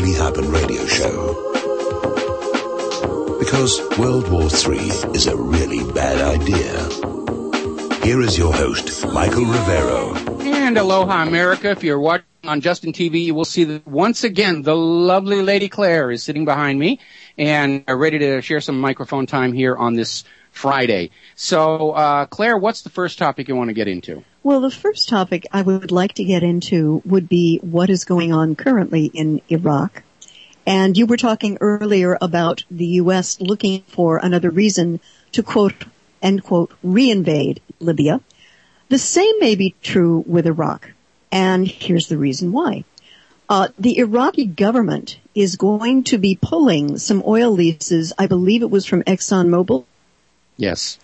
Really Happened radio show. Because World War III is a really bad idea. Here is your host, Michael Rivero. And aloha, America. If you're watching on Justin TV, you will see that once again, the lovely Lady Claire is sitting behind me and ready to share some microphone time here on this Friday. So, Claire, what's the first topic you want to get into? Well, the first topic I would like to get into would be what is going on currently in Iraq. And you were talking earlier about the U.S. looking for another reason to, quote, end quote, reinvade Libya. The same may be true with Iraq. And here's the reason why. The Iraqi government is going to be pulling some oil leases, I believe it was from ExxonMobil. Yes.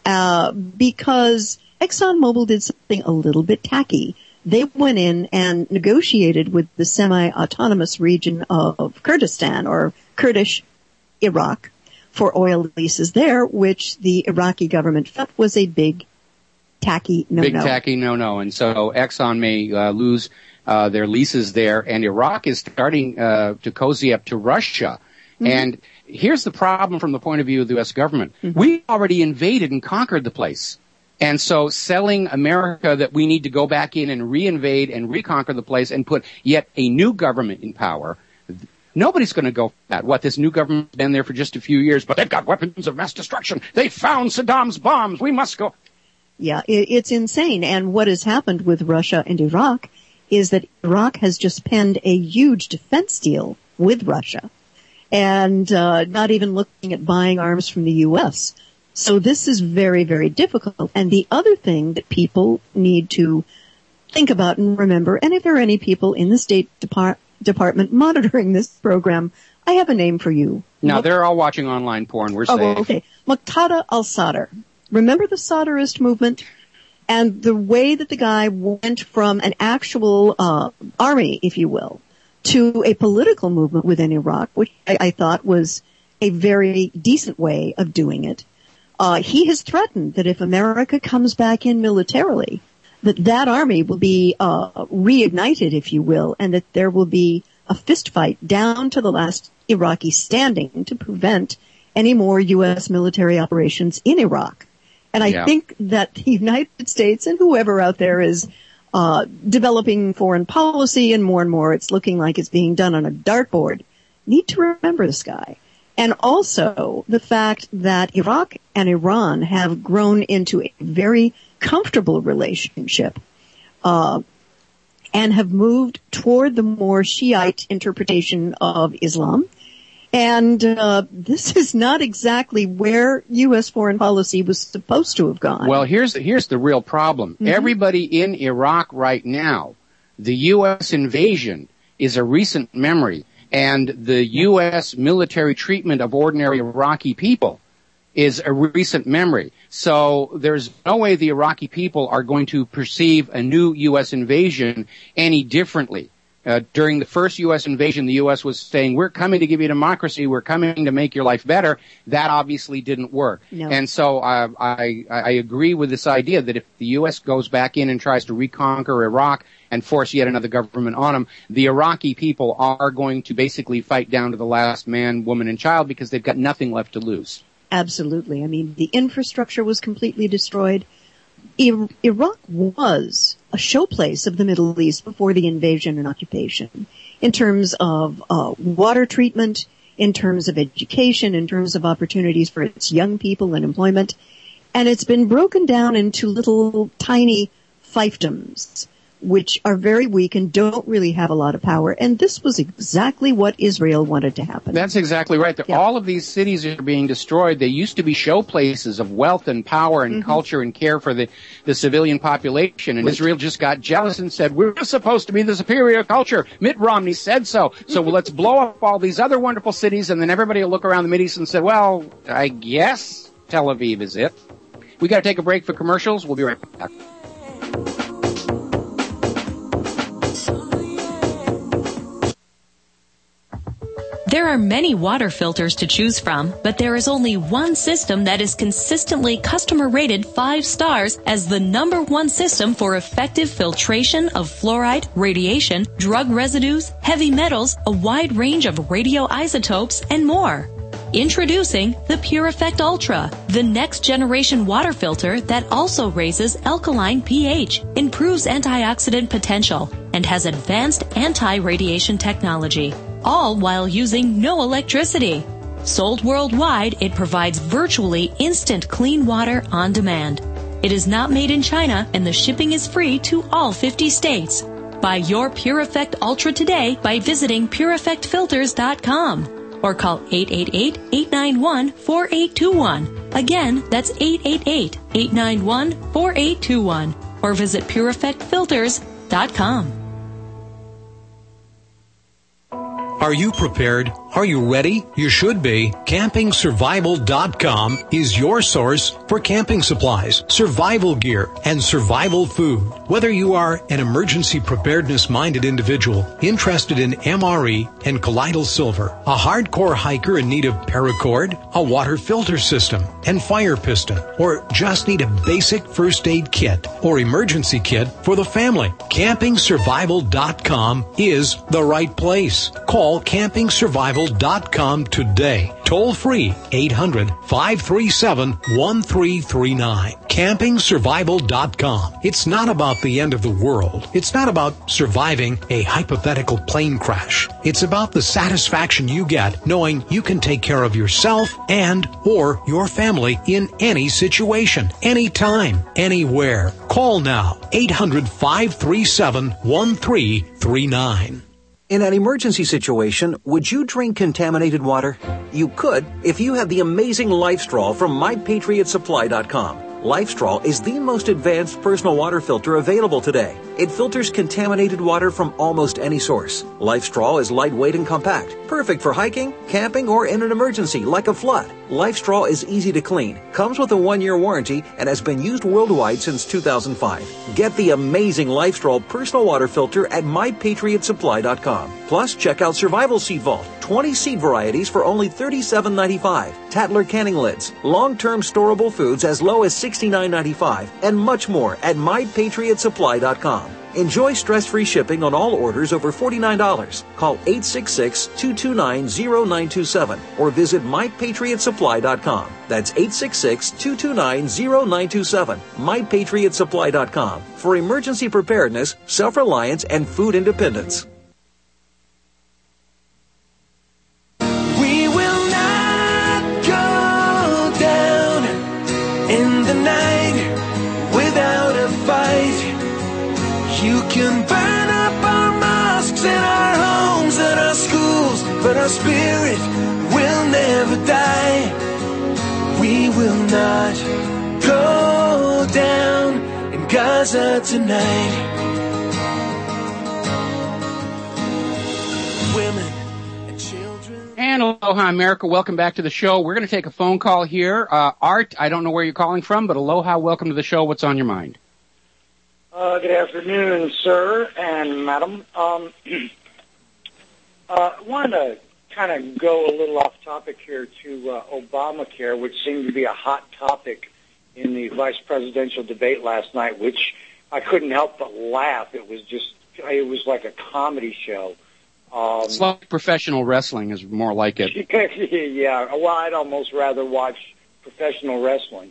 Because ExxonMobil did something a little bit tacky. They went in and negotiated with the semi-autonomous region of Kurdistan, or Kurdish Iraq, for oil leases there, which the Iraqi government felt was a big, tacky no-no. Big tacky no-no. And so Exxon may lose their leases there, and Iraq is starting to cozy up to Russia. Mm-hmm. And here's the problem from the point of view of the U.S. government. Mm-hmm. We already invaded and conquered the place. And so selling America that we need to go back in and reinvade and reconquer the place and put yet a new government in power, nobody's going to go for that. What, this new government's been there for just a few years, but they've got weapons of mass destruction. They found Saddam's bombs. We must go. Yeah, it's insane. And what has happened with Russia and Iraq is that Iraq has just penned a huge defense deal with Russia and not even looking at buying arms from the U.S. So this is very, very difficult. And the other thing that people need to think about and remember, and if there are any people in the State Department monitoring this program, I have a name for you. No, they're all watching online porn. We're safe. Oh, okay. Muqtada al-Sadr. Remember the Sadrist movement? And the way that the guy went from an actual army, if you will, to a political movement within Iraq, which I thought was a very decent way of doing it. He has threatened that if America comes back in militarily, that army will be reignited, if you will, and that there will be a fist fight down to the last Iraqi standing to prevent any more U.S. military operations in Iraq. And I think that the United States and whoever out there is developing foreign policy, and more it's looking like it's being done on a dartboard, need to remember this guy. And also the fact that Iraq and Iran have grown into a very comfortable relationship and have moved toward the more Shiite interpretation of Islam. And this is not exactly where U.S. foreign policy was supposed to have gone. Well, here's the real problem. Mm-hmm. Everybody in Iraq right now, the U.S. invasion is a recent memory. And the U.S. military treatment of ordinary Iraqi people is a recent memory. So there's no way the Iraqi people are going to perceive a new U.S. invasion any differently. During the first U.S. invasion, the U.S. was saying, we're coming to give you democracy, we're coming to make your life better. That obviously didn't work. No. And so I agree with this idea that if the U.S. goes back in and tries to reconquer Iraq and force yet another government on them, the Iraqi people are going to basically fight down to the last man, woman, and child because they've got nothing left to lose. Absolutely. I mean, the infrastructure was completely destroyed. Iraq was a showplace of the Middle East before the invasion and occupation in terms of water treatment, in terms of education, in terms of opportunities for its young people and employment. And it's been broken down into little tiny fiefdoms, which are very weak and don't really have a lot of power. And this was exactly what Israel wanted to happen. That's exactly right. Yeah. All of these cities are being destroyed. They used to be showplaces of wealth and power and culture and care for the civilian population. And Israel just got jealous and said, we're supposed to be the superior culture. Mitt Romney said so. So let's blow up all these other wonderful cities. And then everybody will look around the Mideast and say, well, I guess Tel Aviv is it. We got to take a break for commercials. We'll be right back. There are many water filters to choose from, but there is only one system that is consistently customer rated 5 stars as the #1 system for effective filtration of fluoride, radiation, drug residues, heavy metals, a wide range of radioisotopes, and more. Introducing the Pure Effect Ultra, the next generation water filter that also raises alkaline pH, improves antioxidant potential, and has advanced anti-radiation technology, all while using no electricity. Sold worldwide, it provides virtually instant clean water on demand. It is not made in China, and the shipping is free to all 50 states. Buy your Pure Effect Ultra today by visiting PureEffectFilters.com. or call 888-891-4821. Again, that's 888-891-4821. Or visit PureEffectFilters.com. Are you prepared? Are you ready? You should be. CampingSurvival.com is your source for camping supplies, survival gear, and survival food. Whether you are an emergency preparedness-minded individual interested in MRE and colloidal silver, a hardcore hiker in need of paracord, a water filter system, and fire piston, or just need a basic first aid kit or emergency kit for the family, CampingSurvival.com is the right place. Call CampingSurvival.com today. Toll free 800-537-1339. CampingSurvival.com. It's not about the end of the world. It's not about surviving a hypothetical plane crash. It's about the satisfaction you get knowing you can take care of yourself and or your family in any situation, anytime, anywhere. Call now 800-537-1339. In an emergency situation, would you drink contaminated water? You could if you had the amazing LifeStraw from MyPatriotSupply.com. LifeStraw is the most advanced personal water filter available today. It filters contaminated water from almost any source. LifeStraw is lightweight and compact, perfect for hiking, camping, or in an emergency like a flood. LifeStraw is easy to clean, comes with a 1-year warranty, and has been used worldwide since 2005. Get the amazing LifeStraw personal water filter at MyPatriotSupply.com. Plus, check out Survival Seed Vault, 20 seed varieties for only $37.95. Tattler canning lids, long-term storable foods as low as $69.95, and much more at MyPatriotSupply.com. Enjoy stress-free shipping on all orders over $49. Call 866-229-0927 or visit MyPatriotSupply.com. That's 866-229-0927. MyPatriotSupply.com for emergency preparedness, self-reliance, and food independence. We will not go down in the night without a fight. You can burn up our mosques and our homes and our schools, but our spirit will never die. We will not go down in Gaza tonight. Women and children. And aloha, America. Welcome back to the show. We're going to take a phone call here. Art, I don't know where you're calling from, but aloha, welcome to the show. What's on your mind? Good afternoon, sir and madam. Wanted to kind of go a little off topic here to Obamacare, which seemed to be a hot topic in the vice presidential debate last night, which I couldn't help but laugh. It was like a comedy show. It's like professional wrestling is more like it. Yeah, well, I'd almost rather watch professional wrestling.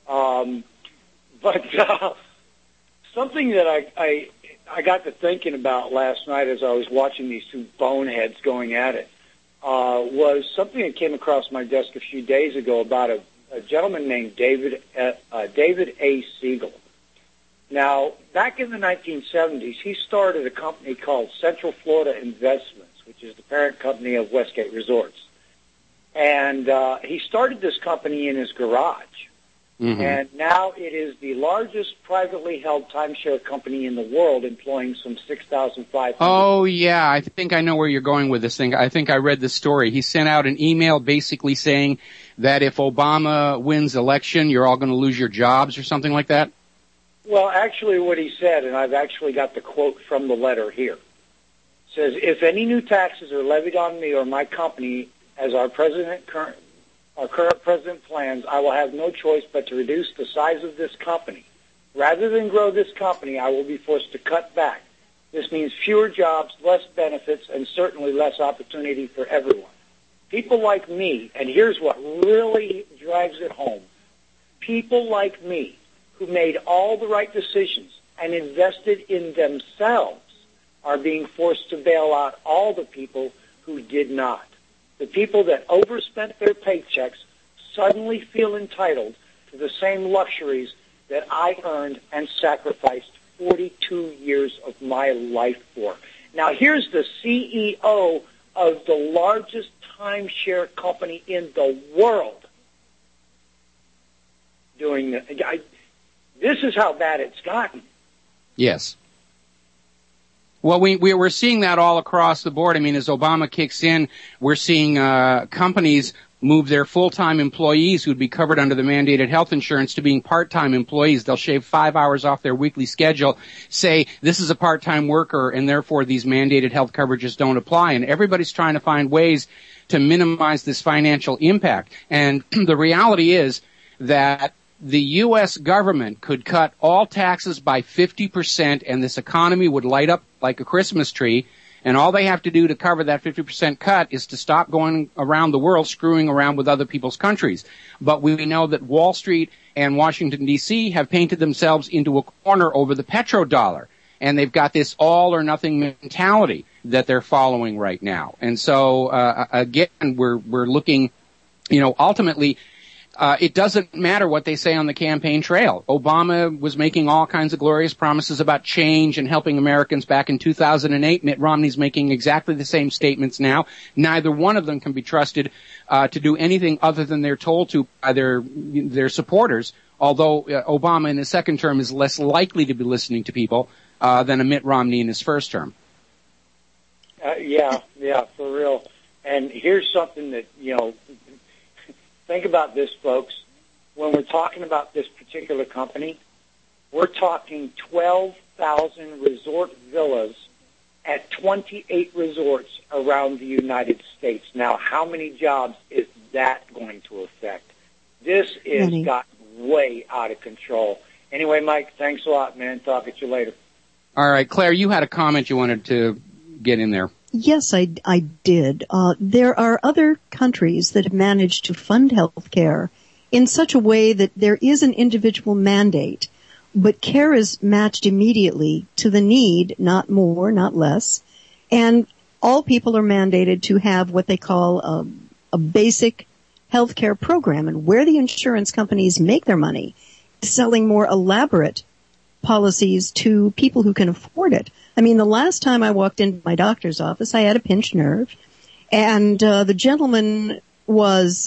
But something that I got to thinking about last night as I was watching these two boneheads going at it was something that came across my desk a few days ago about a gentleman named David A. Siegel. Now, back in the 1970s, he started a company called Central Florida Investments, which is the parent company of Westgate Resorts. And he started this company in his garage. Mm-hmm. And now it is the largest privately held timeshare company in the world, employing some 6,500. Oh, yeah. I think I know where you're going with this thing. I think I read the story. He sent out an email basically saying that if Obama wins election, you're all going to lose your jobs or something like that? Well, actually what he said, and I've actually got the quote from the letter here. says, if any new taxes are levied on me or my company, as our current president plans, I will have no choice but to reduce the size of this company. Rather than grow this company, I will be forced to cut back. This means fewer jobs, less benefits, and certainly less opportunity for everyone. People like me, and here's what really drives it home, people like me who made all the right decisions and invested in themselves are being forced to bail out all the people who did not. The people that overspent their paychecks suddenly feel entitled to the same luxuries that I earned and sacrificed 42 years of my life for. Now, here's the CEO of the largest timeshare company in the world doing this. This is how bad it's gotten. Yes. Well, we're seeing that all across the board. I mean, as Obama kicks in, we're seeing companies move their full-time employees who'd be covered under the mandated health insurance to being part-time employees. They'll shave 5 hours off their weekly schedule, say this is a part-time worker, and therefore these mandated health coverages don't apply. And everybody's trying to find ways to minimize this financial impact. And the reality is that the U.S. government could cut all taxes by 50%, and this economy would light up like a Christmas tree. And all they have to do to cover that 50% cut is to stop going around the world screwing around with other people's countries. But we know that Wall Street and Washington, D.C. have painted themselves into a corner over the petrodollar. And they've got this all-or-nothing mentality that they're following right now. And so, again, we're looking, ultimately, it doesn't matter what they say on the campaign trail. Obama was making all kinds of glorious promises about change and helping Americans back in 2008. Mitt Romney's making exactly the same statements now. Neither one of them can be trusted to do anything other than they're told to by their supporters, although Obama in his second term is less likely to be listening to people than a Mitt Romney in his first term. Yeah, for real. And here's something that, think about this, folks. When we're talking about this particular company, we're talking 12,000 resort villas at 28 resorts around the United States. Now, how many jobs is that going to affect? This is got way out of control. Anyway, Mike, thanks a lot, man. Talk at you later. All right, Claire, you had a comment you wanted to get in there. Yes, I did. There are other countries that have managed to fund health care in such a way that there is an individual mandate, but care is matched immediately to the need, not more, not less. And all people are mandated to have what they call a basic health care program. And where the insurance companies make their money is selling more elaborate policies to people who can afford it. I mean, the last time I walked into my doctor's office, I had a pinched nerve, and the gentleman was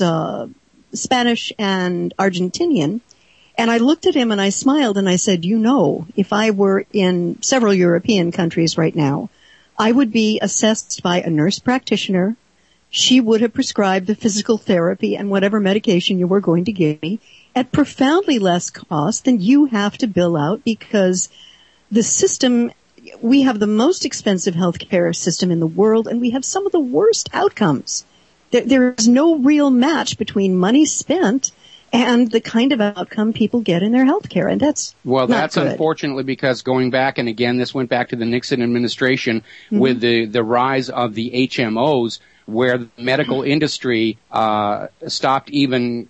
Spanish and Argentinian, and I looked at him and I smiled and I said, if I were in several European countries right now, I would be assessed by a nurse practitioner. She would have prescribed the physical therapy and whatever medication you were going to give me at profoundly less cost than you have to bill out, because the system, we have the most expensive healthcare system in the world, and we have some of the worst outcomes. There is no real match between money spent and the kind of outcome people get in their healthcare, and that's that's good. Unfortunately, because going back, and again, this went back to the Nixon administration with the rise of the HMOs, where the medical industry stopped even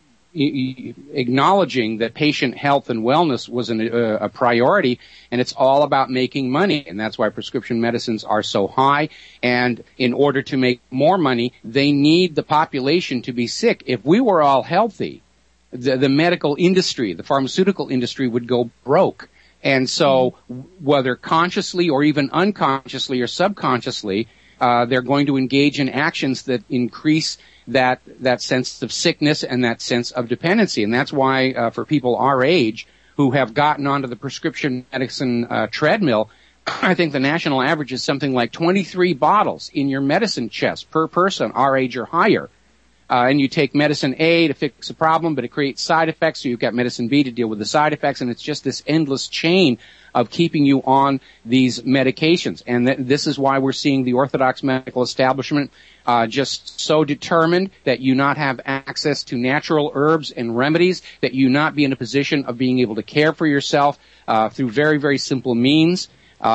acknowledging that patient health and wellness was a priority, and it's all about making money, and that's why prescription medicines are so high. And in order to make more money, they need the population to be sick. If we were all healthy, the medical industry, the pharmaceutical industry would go broke. And so whether consciously or even unconsciously or subconsciously, they're going to engage in actions that increase that sense of sickness and that sense of dependency. And that's why for people our age who have gotten onto the prescription medicine treadmill, I think the national average is something like 23 bottles in your medicine chest per person our age or higher. and you take medicine A to fix a problem, but it creates side effects, so you've got medicine B to deal with the side effects, and it's just this endless chain of keeping you on these medications. And this is why we're seeing the orthodox medical establishment just so determined that you not have access to natural herbs and remedies, that you not be in a position of being able to care for yourself through very, very simple means.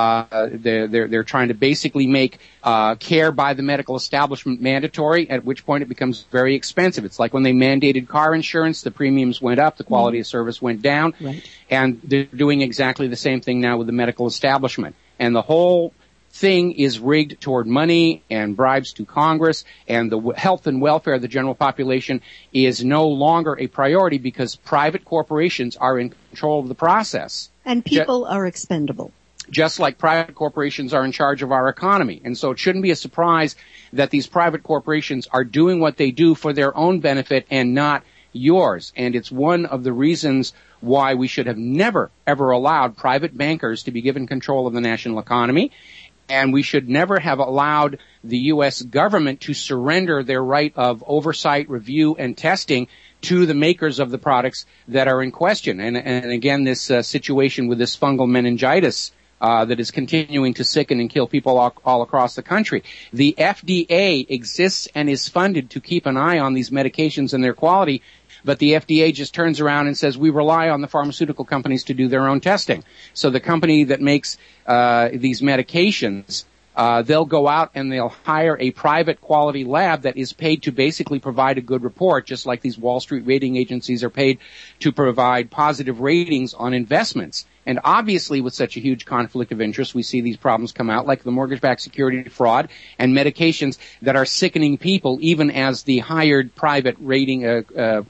They're trying to basically make care by the medical establishment mandatory, at which point it becomes very expensive. It's like when they mandated car insurance, the premiums went up, the quality of service went down, right. And they're doing exactly the same thing now with the medical establishment. And the whole thing is rigged toward money and bribes to Congress, and the health and welfare of the general population is no longer a priority because private corporations are in control of the process. And people are expendable. Just like private corporations are in charge of our economy. And so it shouldn't be a surprise that these private corporations are doing what they do for their own benefit and not yours. And it's one of the reasons why we should have never, ever allowed private bankers to be given control of the national economy. And we should never have allowed the U.S. government to surrender their right of oversight, review, and testing to the makers of the products that are in question. And again, this situation with this fungal meningitis that is continuing to sicken and kill people all across the country. The FDA exists and is funded to keep an eye on these medications and their quality, but the FDA just turns around and says, we rely on the pharmaceutical companies to do their own testing. So the company that makes these medications, they'll go out and they'll hire a private quality lab that is paid to basically provide a good report, just like these Wall Street rating agencies are paid to provide positive ratings on investments. And obviously, with such a huge conflict of interest, we see these problems come out, like the mortgage-backed security fraud and medications that are sickening people, even as the hired private rating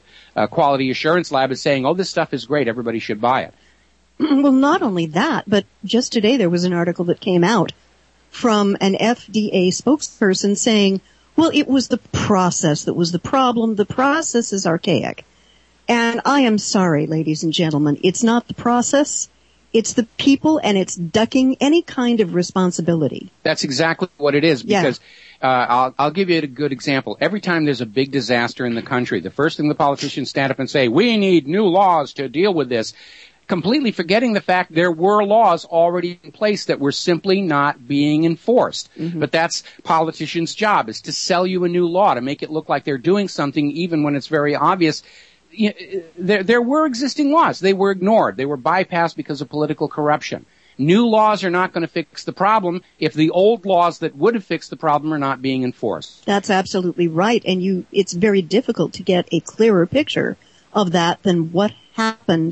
quality assurance lab is saying, oh, this stuff is great, everybody should buy it. Well, not only that, but just today there was an article that came out from an FDA spokesperson saying, well, it was the process that was the problem. The process is archaic. And I am sorry, ladies and gentlemen, it's not the process. It's the people, and it's ducking any kind of responsibility. That's exactly what it is, because I'll give you a good example. Every time there's a big disaster in the country, the first thing the politicians stand up and say, we need new laws to deal with this, completely forgetting the fact there were laws already in place that were simply not being enforced. Mm-hmm. But that's politicians' job, is to sell you a new law, to make it look like they're doing something even when it's very obvious. There were existing laws. They were ignored. They were bypassed because of political corruption. New laws are not going to fix the problem if the old laws that would have fixed the problem are not being enforced. That's absolutely right. And it's very difficult to get a clearer picture of that than what happened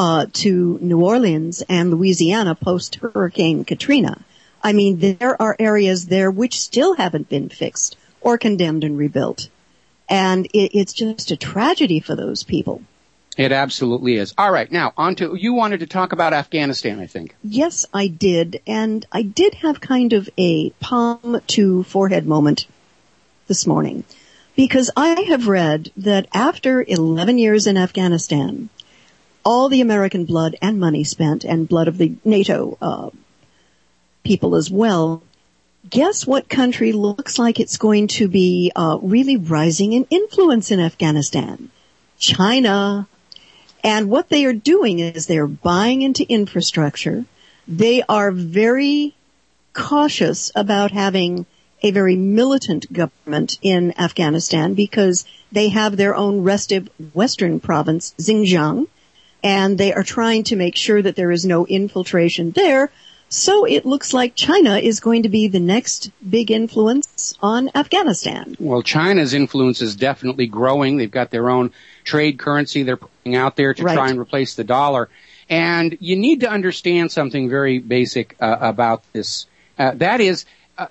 to New Orleans and Louisiana post-Hurricane Katrina. I mean, there are areas there which still haven't been fixed or condemned and rebuilt. And it's just a tragedy for those people. It absolutely is. All right. Now, you wanted to talk about Afghanistan, I think. Yes, I did. And I did have kind of a palm to forehead moment this morning, because I have read that after 11 years in Afghanistan, all the American blood and money spent, and blood of the NATO people as well, guess what country looks like it's going to be really rising in influence in Afghanistan? China. And what they are doing is they're buying into infrastructure. They are very cautious about having a very militant government in Afghanistan because they have their own restive western province, Xinjiang, and they are trying to make sure that there is no infiltration there. So it looks like China is going to be the next big influence on Afghanistan. Well, China's influence is definitely growing. They've got their own trade currency they're putting out there to try and replace the dollar. And you need to understand something very basic about this. That is,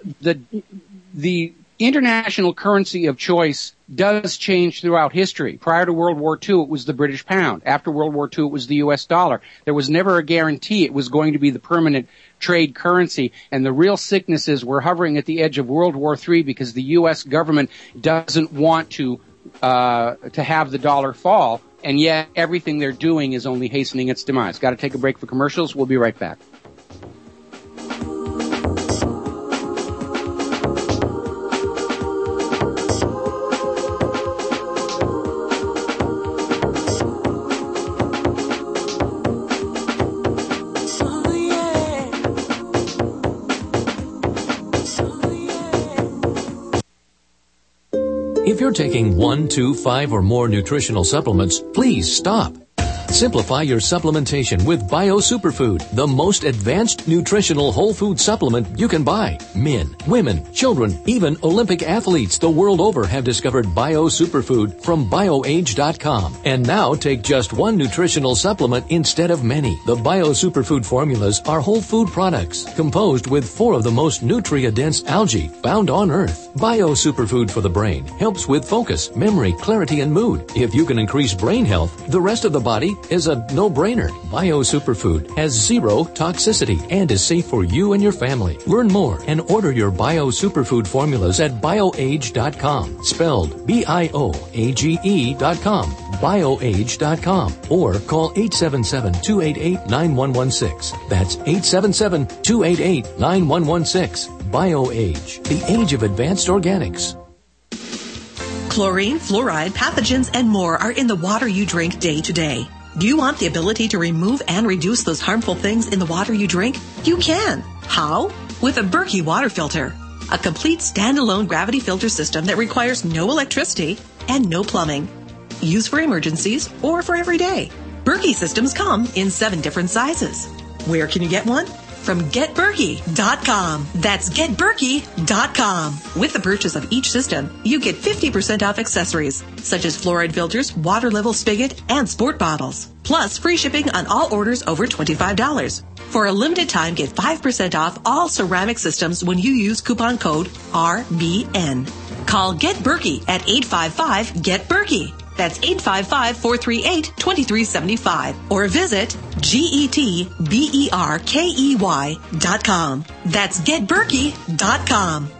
the international currency of choice does change throughout history. Prior to World War II, it was the British pound. After World War II, it was the U.S. dollar. There was never a guarantee it was going to be the permanent trade currency. And the real sickness is we're hovering at the edge of World War III because the U.S. government doesn't want to have the dollar fall. And yet everything they're doing is only hastening its demise. Got to take a break for commercials. We'll be right back. If you're taking 1, 2, 5, or more nutritional supplements, please stop. Simplify your supplementation with Bio Superfood, the most advanced nutritional whole food supplement you can buy. Men, women, children, even Olympic athletes the world over have discovered Bio Superfood from BioAge.com. And now take just one nutritional supplement instead of many. The Bio Superfood formulas are whole food products composed with 4 of the most nutrient-dense algae found on Earth. Bio Superfood for the brain helps with focus, memory, clarity, and mood. If you can increase brain health, the rest of the body is a no-brainer. Bio Superfood has 0 toxicity and is safe for you and your family. Learn more and order your Bio Superfood formulas at BioAge.com, spelled BIOAGE.com, BioAge.com, or call 877-288-9116. That's 877-288-9116. BioAge, the age of advanced organics. Chlorine, fluoride, pathogens, and more are in the water you drink day to day. Do you want the ability to remove and reduce those harmful things in the water you drink? You can. How? With a Berkey water filter. A complete standalone gravity filter system that requires no electricity and no plumbing. Used for emergencies or for every day. Berkey systems come in 7 different sizes. Where can you get one? From GetBerkey.com. That's GetBerkey.com. With the purchase of each system, you get 50% off accessories, such as fluoride filters, water level spigot, and sport bottles. Plus, free shipping on all orders over $25. For a limited time, get 5% off all ceramic systems when you use coupon code RBN. Call Get Berkey at 855-GET-BERKEY. That's 855-438-2375. Or visit GetBerkey.com. That's GetBerkey.com.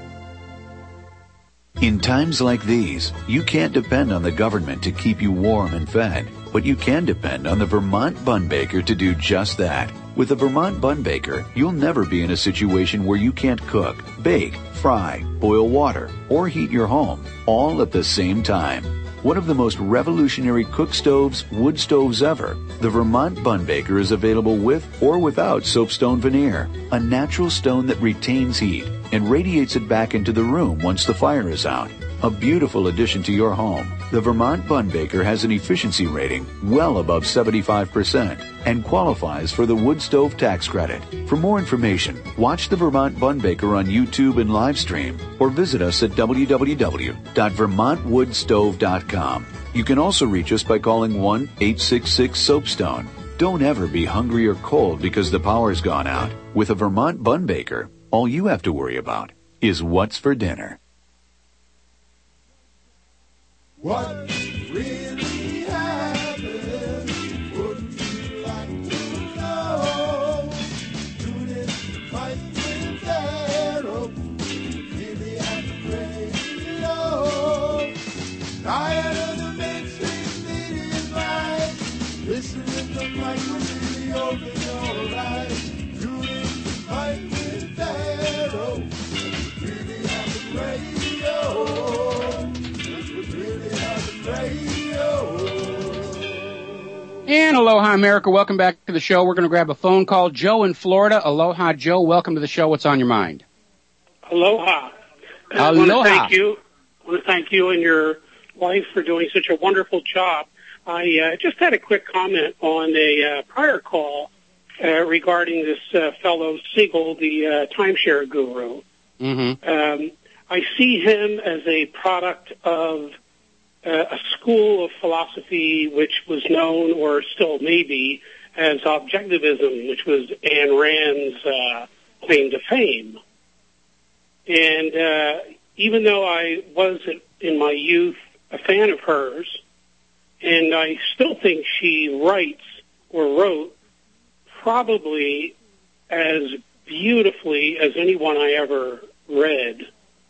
In times like these, you can't depend on the government to keep you warm and fed, but you can depend on the Vermont Bun Baker to do just that. With the Vermont Bun Baker, you'll never be in a situation where you can't cook, bake, fry, boil water, or heat your home, all at the same time. One of the most revolutionary cook stoves, wood stoves ever, the Vermont Bun Baker is available with or without soapstone veneer, a natural stone that retains heat and radiates it back into the room once the fire is out. A beautiful addition to your home. The Vermont Bun Baker has an efficiency rating well above 75% and qualifies for the wood stove tax credit. For more information, watch the Vermont Bun Baker on YouTube and live stream or visit us at www.vermontwoodstove.com. You can also reach us by calling 1-866-SOAPSTONE. Don't ever be hungry or cold because the power's gone out. With a Vermont Bun Baker, all you have to worry about is what's for dinner. What really happened? Wouldn't you like to know? Tune in to Fight with Arrow. Really at the radio. Tired of the mainstream media line. Listen to the mic really open your eyes. Tune in to Fight with Arrow. Really at the radio. And aloha, America. Welcome back to the show. We're going to grab a phone call. Joe in Florida. Aloha, Joe. Welcome to the show. What's on your mind? Aloha. Aloha. I want to thank you and your wife for doing such a wonderful job. I just had a quick comment on a prior call regarding this fellow Siegel, the timeshare guru. Mm-hmm. I see him as a product of a school of philosophy which was known, or still maybe, as objectivism, which was Ayn Rand's claim to fame. And even though I was, in my youth, a fan of hers, and I still think she writes or wrote probably as beautifully as anyone I ever read,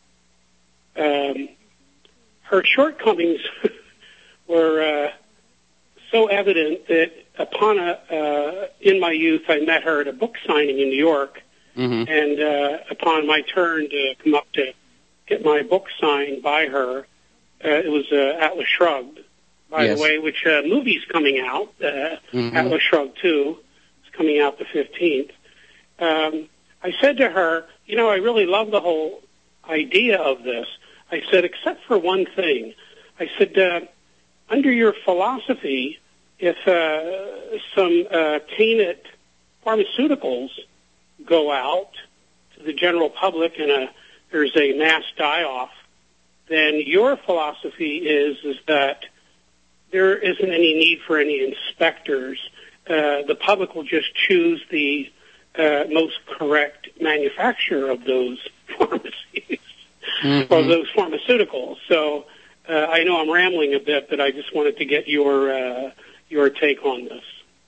her shortcomings were so evident that in my youth, I met her at a book signing in New York, mm-hmm. and upon my turn to come up to get my book signed by her, it was Atlas Shrugged, by the way, which movie's coming out, mm-hmm. Atlas Shrugged 2, is coming out the 15th. I said to her, I really love the whole idea of this. I said, except for one thing. I said, under your philosophy, if some tainted pharmaceuticals go out to the general public and there's a mass die-off, then your philosophy is that there isn't any need for any inspectors. The public will just choose the most correct manufacturer of those pharmacies or those pharmaceuticals. So I know I'm rambling a bit, but I just wanted to get your take on this.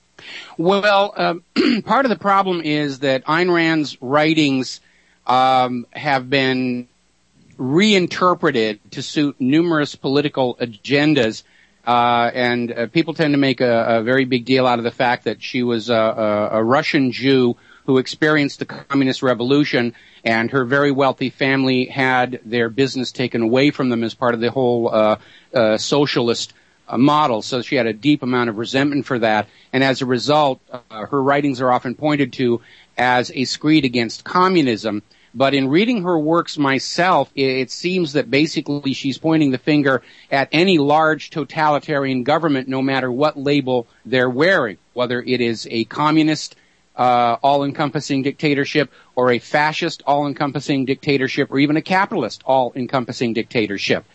Well, part of the problem is that Ayn Rand's writings have been reinterpreted to suit numerous political agendas, and people tend to make a very big deal out of the fact that she was a Russian Jew who experienced the communist revolution, and her very wealthy family had their business taken away from them as part of the whole socialist model. So she had a deep amount of resentment for that, and as a result, her writings are often pointed to as a screed against communism. But in reading her works myself, it seems that basically she's pointing the finger at any large totalitarian government, no matter what label they're wearing, whether it is a communist all-encompassing dictatorship or a fascist all-encompassing dictatorship or even a capitalist all-encompassing dictatorship.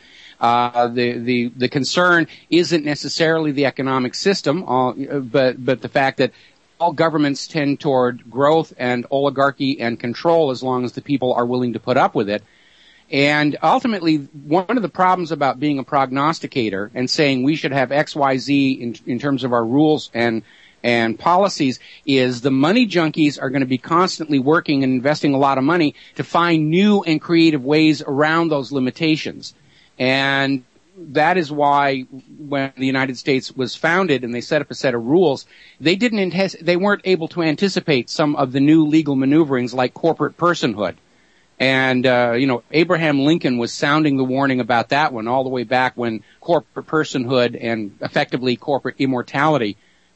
The concern isn't necessarily the economic system, but the fact that all governments tend toward growth and oligarchy and control as long as the people are willing to put up with it. And ultimately, one of the problems about being a prognosticator and saying we should have X, Y, Z in terms of our rules and policies is the money junkies are going to be constantly working and investing a lot of money to find new and creative ways around those limitations. And that is why when the United States was founded and they set up a set of rules, they weren't able to anticipate some of the new legal maneuverings like corporate personhood. And, Abraham Lincoln was sounding the warning about that one all the way back when corporate personhood and effectively corporate immortality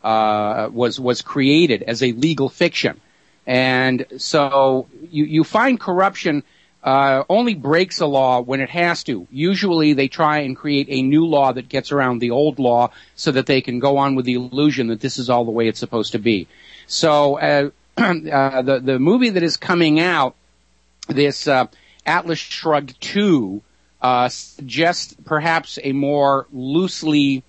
was created as a legal fiction. And so you find corruption only breaks a law when it has to. Usually they try and create a new law that gets around the old law so that they can go on with the illusion that this is all the way it's supposed to be. So the movie that is coming out, this Atlas Shrugged 2, suggests perhaps a more loosely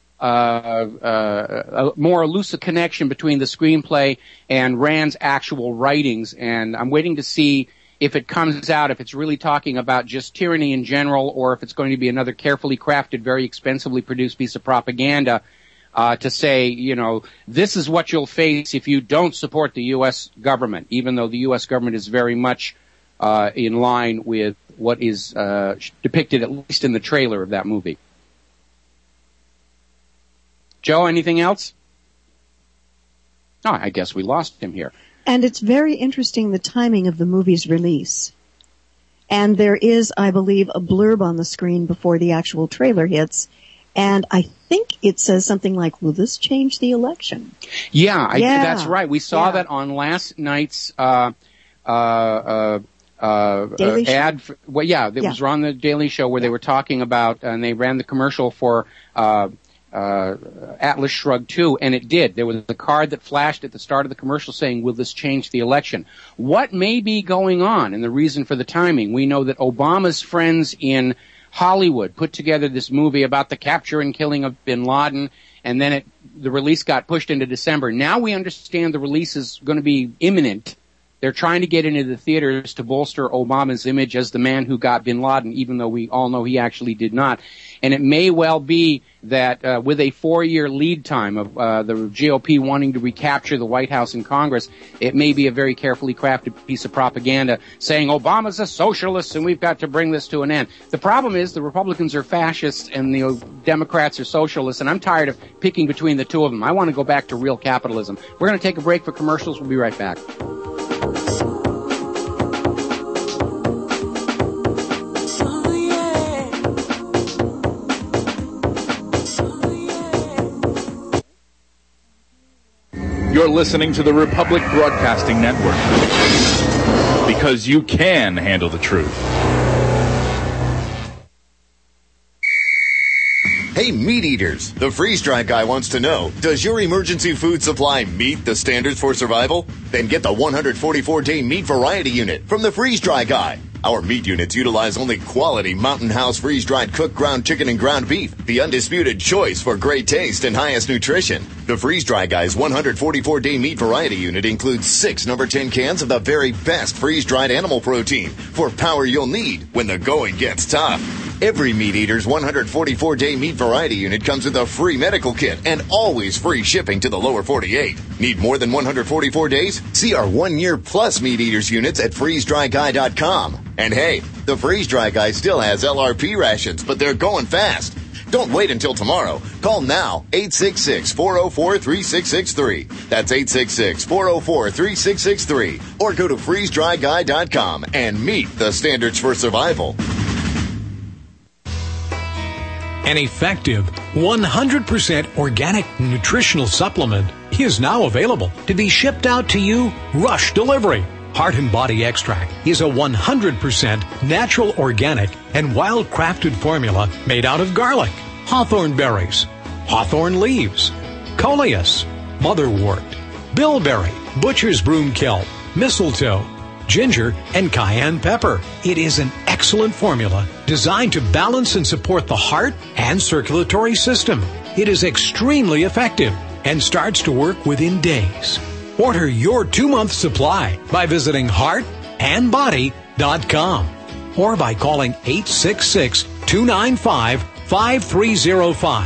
a more elusive connection between the screenplay and Rand's actual writings, and I'm waiting to see if it comes out, if it's really talking about just tyranny in general, or if it's going to be another carefully crafted, very expensively produced piece of propaganda to say, this is what you'll face if you don't support the U.S. government, even though the U.S. government is very much in line with what is depicted, at least in the trailer of that movie. Joe, anything else? Oh, I guess we lost him here. And it's very interesting, the timing of the movie's release. And there is, I believe, a blurb on the screen before the actual trailer hits. And I think it says something like, will this change the election? Yeah, that's right. We saw that on last night's Daily Show? ad. It was on the Daily Show where they were talking about, and they ran the commercial for Atlas Shrugged 2, and it did. There was a card that flashed at the start of the commercial saying, will this change the election? What may be going on, and the reason for the timing? We know that Obama's friends in Hollywood put together this movie about the capture and killing of bin Laden, and then the release got pushed into December. Now we understand the release is going to be imminent. They're trying to get into the theaters to bolster Obama's image as the man who got bin Laden, even though we all know he actually did not. And it may well be that with a 4-year lead time of the GOP wanting to recapture the White House and Congress, it may be a very carefully crafted piece of propaganda saying Obama's a socialist and we've got to bring this to an end. The problem is the Republicans are fascists and the Democrats are socialists, and I'm tired of picking between the two of them. I want to go back to real capitalism. We're going to take a break for commercials. We'll be right back. You're listening to the Republic Broadcasting Network, because you can handle the truth. Hey, meat eaters, the freeze-dry guy wants to know, does your emergency food supply meet the standards for survival? Then get the 144-day meat variety unit from the freeze-dry guy. Our meat units utilize only quality Mountain House freeze-dried cooked ground chicken and ground beef, the undisputed choice for great taste and highest nutrition. The Freeze-Dry Guy's 144-day meat variety unit includes 6 number 10 cans of the very best freeze-dried animal protein for power you'll need when the going gets tough. Every Meat Eater's 144-day meat variety unit comes with a free medical kit and always free shipping to the lower 48. Need more than 144 days? See our 1-year plus Meat Eaters units at freezedryguy.com. And hey, the Freeze-Dry Guy still has LRP rations, but they're going fast. Don't wait until tomorrow. Call now, 866-404-3663. That's 866-404-3663. Or go to freezedryguy.com and meet the standards for survival. An effective 100% organic nutritional supplement is now available to be shipped out to you rush delivery. Heart and Body Extract is a 100% natural, organic, and wild-crafted formula made out of garlic, hawthorn berries, hawthorn leaves, coleus, motherwort, bilberry, butcher's broomkill, mistletoe, ginger, and cayenne pepper. It is an excellent formula designed to balance and support the heart and circulatory system. It is extremely effective and starts to work within days. Order your 2-month supply by visiting heartandbody.com or by calling 866-295-5305.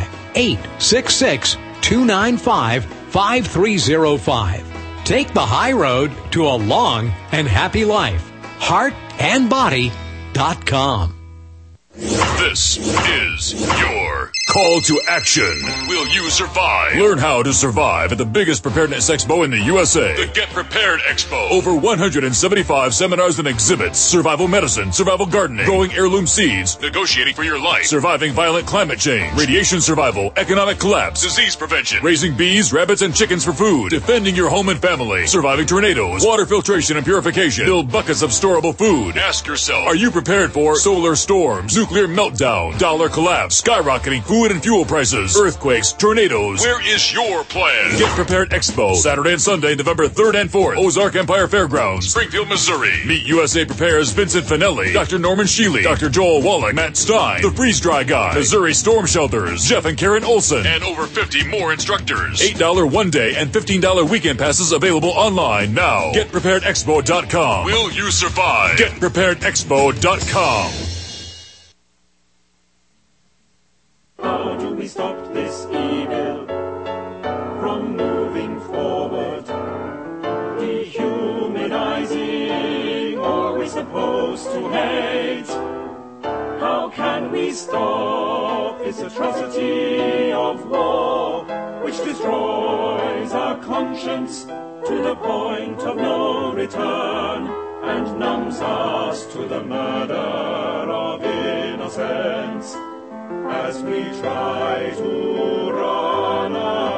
866-295-5305. Take the high road to a long and happy life. Heartandbody.com. This is your call to action. Will you survive? Learn how to survive at the biggest preparedness expo in the USA. The Get Prepared Expo. Over 175 seminars and exhibits. Survival medicine, survival gardening, growing heirloom seeds, negotiating for your life, surviving violent climate change, radiation survival, economic collapse, disease prevention, raising bees, rabbits, and chickens for food, defending your home and family, surviving tornadoes, water filtration and purification, build buckets of storable food. Ask yourself, are you prepared for solar storms, nuclear meltdown, dollar collapse, skyrocketing food and fuel prices, earthquakes, tornadoes? Where is your plan? Get Prepared Expo, Saturday and Sunday, November 3rd and 4th, Ozark Empire Fairgrounds, Springfield, Missouri. Meet USA Prepares Vincent Finelli, Dr. Norman Shealy, Dr. Joel Wallach, Matt Stein, The Freeze-Dry Guy, Missouri Storm Shelters, Jeff and Karen Olson, and over 50 more instructors. $8 one-day and $15 weekend passes available online now. GetPreparedExpo.com. Will you survive? GetPreparedExpo.com. How do we stop this evil from moving forward? Dehumanizing, are we supposed to hate? How can we stop this atrocity of war, which destroys our conscience to the point of no return, and numbs us to the murder of innocence? As we try to run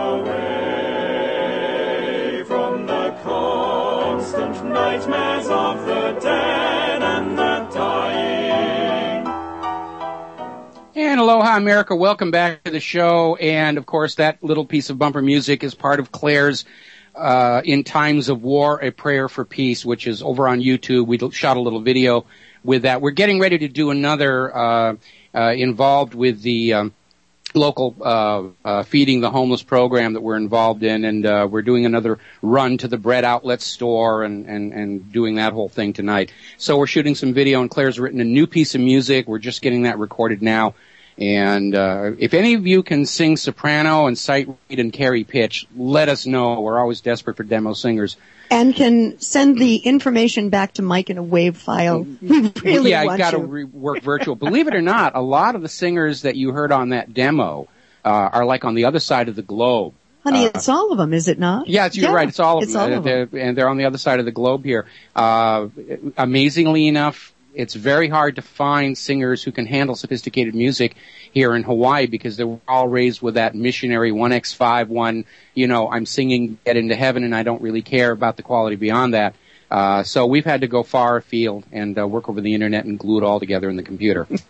away from the constant nightmares of the dead and the dying. And aloha, America. Welcome back to the show. And, of course, that little piece of bumper music is part of Claire's In Times of War, A Prayer for Peace, which is over on YouTube. We shot a little video with that. We're getting ready to do another involved with the local Feeding the Homeless program that we're involved in, and we're doing another run to the bread outlet store and doing that whole thing tonight. So we're shooting some video, and Claire's written a new piece of music. We're just getting that recorded now. And if any of you can sing soprano and sight read and carry pitch, let us know. We're always desperate for demo singers. And can send the information back to Mike in a WAV file. We really yeah, want got to you. work virtual. Believe it or not, a lot of the singers that you heard on that demo are like on the other side of the globe. Honey, it's all of them, is it not? Yeah, you're right. It's all of them. And they're on the other side of the globe here. Amazingly enough, it's very hard to find singers who can handle sophisticated music here in Hawaii because they were all raised with that missionary 1X5, I'm singing Get Into Heaven and I don't really care about the quality beyond that. So we've had to go far afield and work over the internet and glue it all together in the computer.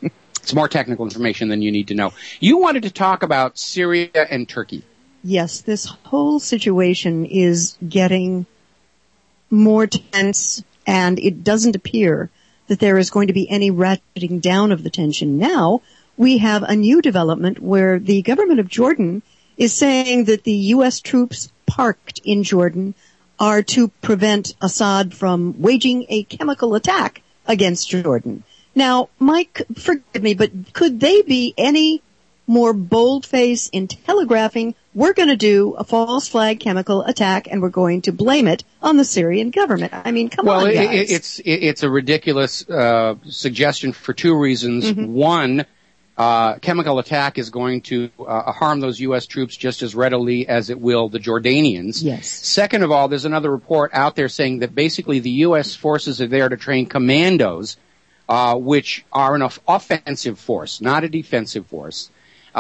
It's more technical information than you need to know. You wanted to talk about Syria and Turkey. Yes, this whole situation is getting more tense, and it doesn't appear that there is going to be any ratcheting down of the tension. Now, we have a new development where the government of Jordan is saying that the U.S. troops parked in Jordan are to prevent Assad from waging a chemical attack against Jordan. Now, Mike, forgive me, but could they be any more bold-faced in telegraphing, we're going to do a false flag chemical attack and we're going to blame it on the Syrian government? I mean, come on, guys. It's a ridiculous suggestion for two reasons. Mm-hmm. One, chemical attack is going to harm those U.S. troops just as readily as it will the Jordanians. Yes. Second of all, there's another report out there saying that basically the U.S. forces are there to train commandos, which are an offensive force, not a defensive force.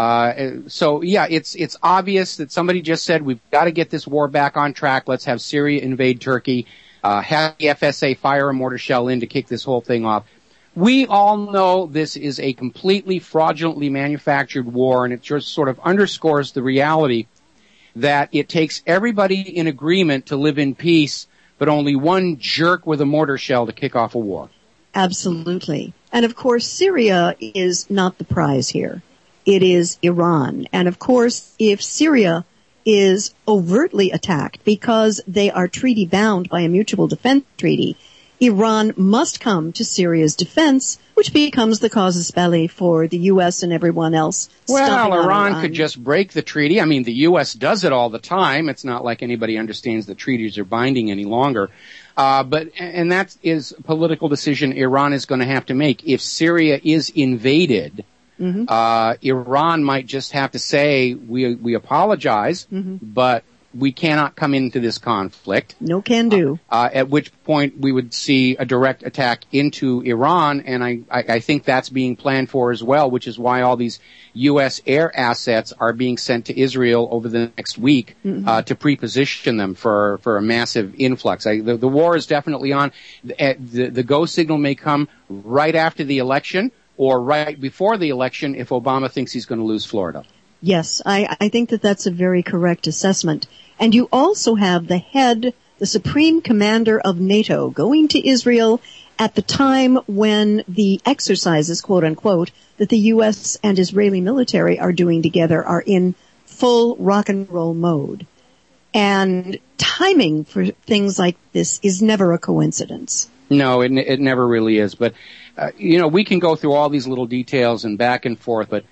So yeah, it's obvious that somebody just said we've got to get this war back on track. Let's have Syria invade Turkey, have the FSA fire a mortar shell in to kick this whole thing off. We all know this is a completely fraudulently manufactured war, and it just sort of underscores the reality that it takes everybody in agreement to live in peace, but only one jerk with a mortar shell to kick off a war. Absolutely. And of course, Syria is not the prize here. It is Iran. And of course, if Syria is overtly attacked because they are treaty bound by a mutual defense treaty, Iran must come to Syria's defense, which becomes the casus belli for the U.S. and everyone else. Well, Iran could just break the treaty. I mean, the U.S. does it all the time. It's not like anybody understands that treaties are binding any longer. And that is a political decision Iran is going to have to make. If Syria is invaded, Iran might just have to say, we apologize, but we cannot come into this conflict. No can do. At which point we would see a direct attack into Iran, and I think that's being planned for as well, which is why all these U.S. air assets are being sent to Israel over the next week to pre-position them for a massive influx. The war is definitely on. The go signal may come right after the election or right before the election if Obama thinks he's going to lose Florida. Yes, I think that that's a very correct assessment. And you also have the supreme commander of NATO going to Israel at the time when the exercises, quote unquote, that the U.S. and Israeli military are doing together are in full rock and roll mode. And timing for things like this is never a coincidence. No, it never really is. But, we can go through all these little details and back and forth, but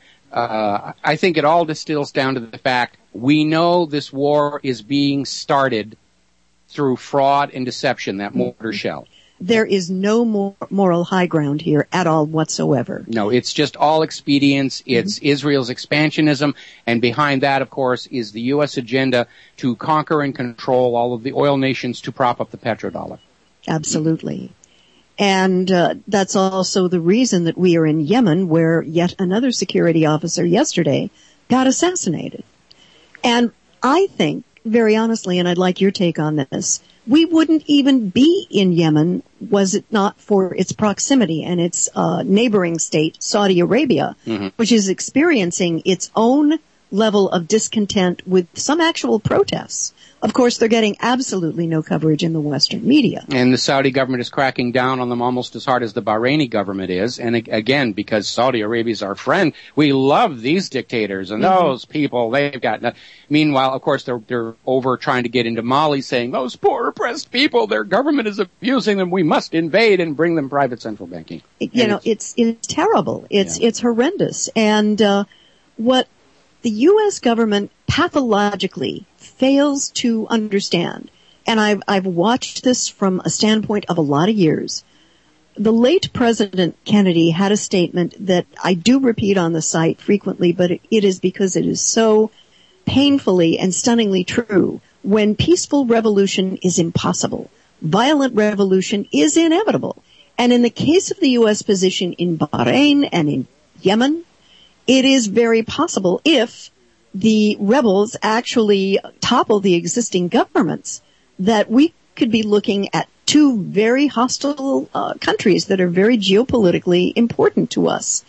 I think it all distills down to the fact we know this war is being started through fraud and deception, that mortar shell. There is no more moral high ground here at all whatsoever. No, it's just all expedience. It's Israel's expansionism, and behind that, of course, is the U.S. agenda to conquer and control all of the oil nations to prop up the petrodollar. Absolutely. And that's also the reason that we are in Yemen, where yet another security officer yesterday got assassinated. And I think, very honestly, and I'd like your take on this, we wouldn't even be in Yemen was it not for its proximity and its neighboring state, Saudi Arabia, which is experiencing its own level of discontent with some actual protests. Of course, they're getting absolutely no coverage in the Western media. And the Saudi government is cracking down on them almost as hard as the Bahraini government is. And again, because Saudi Arabia is our friend, we love these dictators and those people. They've got nothing. Meanwhile, of course, they're over trying to get into Mali saying, those poor oppressed people, their government is abusing them. We must invade and bring them private central banking. It's terrible. It's horrendous. And what the U.S. government pathologically fails to understand, and I've watched this from a standpoint of a lot of years. The late President Kennedy had a statement that I do repeat on the site frequently, but it is because it is so painfully and stunningly true. When peaceful revolution is impossible, violent revolution is inevitable. And in the case of the U.S. position in Bahrain and in Yemen, it is very possible if the rebels actually topple the existing governments that we could be looking at two very hostile countries that are very geopolitically important to us.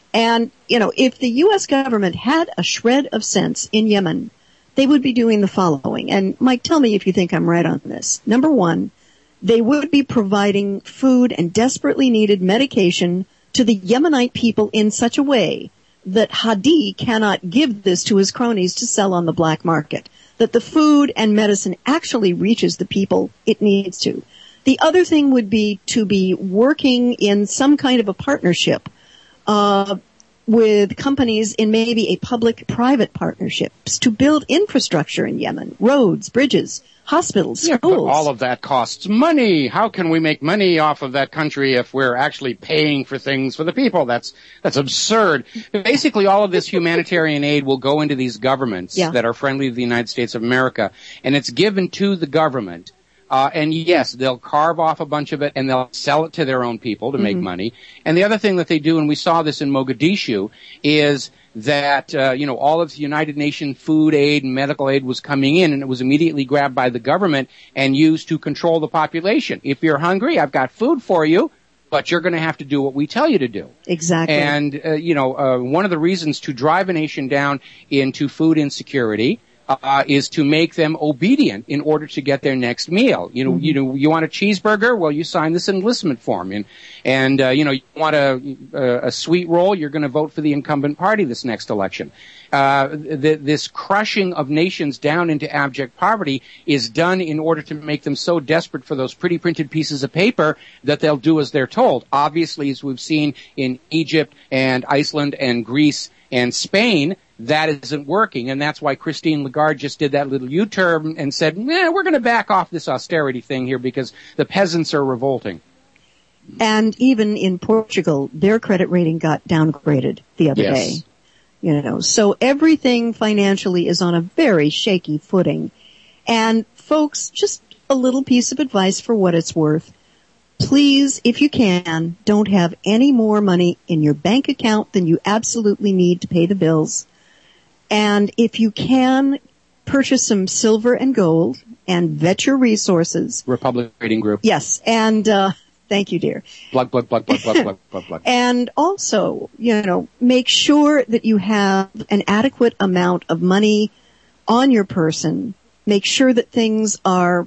And, if the U.S. government had a shred of sense in Yemen, they would be doing the following. And Mike, tell me if you think I'm right on this. Number one, they would be providing food and desperately needed medication to the Yemenite people in such a way that Hadi cannot give this to his cronies to sell on the black market. That the food and medicine actually reaches the people it needs to. The other thing would be to be working in some kind of a partnership with companies in maybe a public-private partnerships to build infrastructure in Yemen, roads, bridges, hospitals, schools. But all of that costs money. How can we make money off of that country if we're actually paying for things for the people? That's absurd. Basically, all of this humanitarian aid will go into these governments that are friendly to the United States of America, and it's given to the government. And yes, they'll carve off a bunch of it and they'll sell it to their own people to make money. And the other thing that they do, and we saw this in Mogadishu, is that, all of the United Nations food aid and medical aid was coming in and it was immediately grabbed by the government and used to control the population. If you're hungry, I've got food for you, but you're going to have to do what we tell you to do. Exactly. And, one of the reasons to drive a nation down into food insecurity is to make them obedient in order to get their next meal. You want a cheeseburger? Well, you sign this enlistment form. And you want a sweet roll? You're going to vote for the incumbent party this next election. This crushing of nations down into abject poverty is done in order to make them so desperate for those pretty printed pieces of paper that they'll do as they're told. Obviously, as we've seen in Egypt and Iceland and Greece and Spain, that isn't working, and that's why Christine Lagarde just did that little U-turn and said, we're going to back off this austerity thing here because the peasants are revolting. And even in Portugal, their credit rating got downgraded the other day. So everything financially is on a very shaky footing. And folks, just a little piece of advice for what it's worth. Please, if you can, don't have any more money in your bank account than you absolutely need to pay the bills. And if you can, purchase some silver and gold and vet your resources. Republic Trading Group. Yes. And, thank you, dear. Plug. And also, make sure that you have an adequate amount of money on your person. Make sure that things are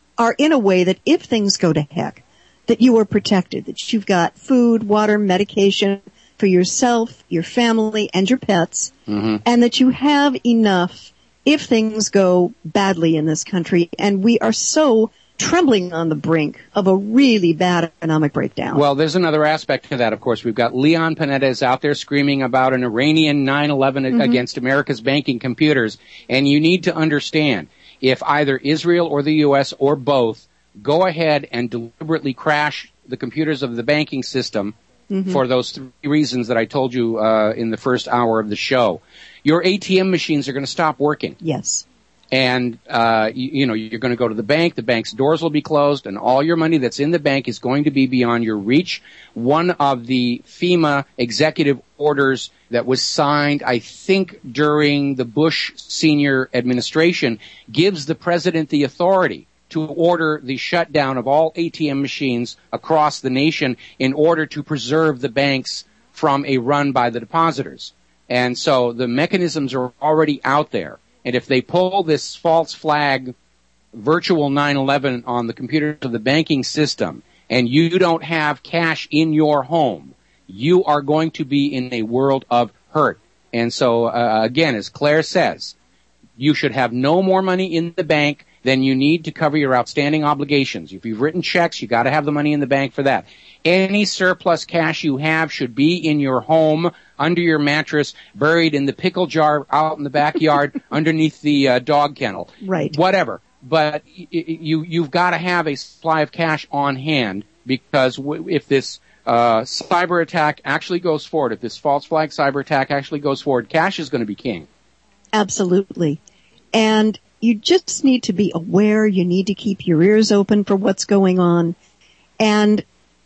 in a way that if things go to heck, that you are protected, that you've got food, water, medication for yourself, your family, and your pets, and that you have enough if things go badly in this country. And we are so trembling on the brink of a really bad economic breakdown. Well, there's another aspect to that, of course. We've got Leon Panetta is out there screaming about an Iranian 9/11 against America's banking computers. And you need to understand, if either Israel or the U.S. or both go ahead and deliberately crash the computers of the banking system for those three reasons that I told you in the first hour of the show, your ATM machines are going to stop working. Yes. And, you're going to go to the bank's doors will be closed, and all your money that's in the bank is going to be beyond your reach. One of the FEMA executive orders that was signed, I think, during the Bush senior administration gives the president the authority to order the shutdown of all ATM machines across the nation in order to preserve the banks from a run by the depositors. And so the mechanisms are already out there. And if they pull this false flag virtual 9/11 on the computers of the banking system and you don't have cash in your home, you are going to be in a world of hurt. And so, again, as Claire says, you should have no more money in the bank than you need to cover your outstanding obligations. If you've written checks, you got to have the money in the bank for that. Any surplus cash you have should be in your home, under your mattress, buried in the pickle jar out in the backyard, underneath the dog kennel. Right. Whatever. But you've got to have a supply of cash on hand, because if this cyber attack actually goes forward, if this false flag cyber attack actually goes forward, cash is going to be king. Absolutely. And you just need to be aware. You need to keep your ears open for what's going on and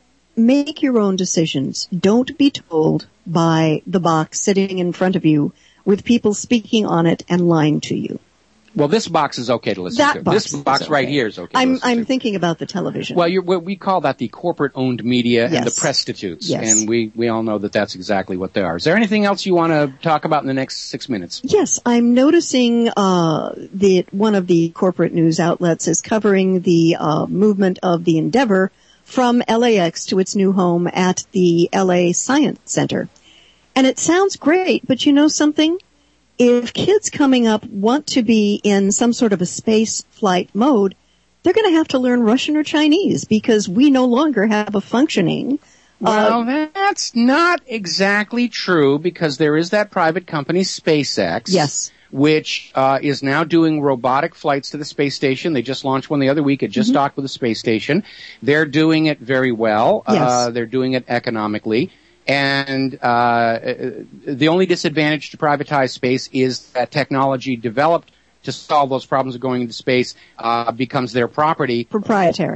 make your own decisions. Don't be told by the box sitting in front of you with people speaking on it and lying to you. Well, this box is okay to listen That to. box This box is right okay. here is okay. I'm thinking about the television. Well, we call that the corporate-owned media and the Yes. prostitutes, Yes. and we all know that that's exactly what they are. Is there anything else you want to talk about in the next 6 minutes? Yes, I'm noticing that one of the corporate news outlets is covering the movement of the Endeavor from LAX to its new home at the LA Science Center. And it sounds great, but you know something? If kids coming up want to be in some sort of a space flight mode, they're going to have to learn Russian or Chinese because we no longer have a functioning. Well, that's not exactly true because there is that private company, SpaceX. Yes. Which is now doing robotic flights to the space station. They just launched one the other week. It just docked with the space station. They're doing it very well. Yes. They're doing it economically. And the only disadvantage to privatized space is that technology developed to solve those problems of going into space becomes their property. Proprietary.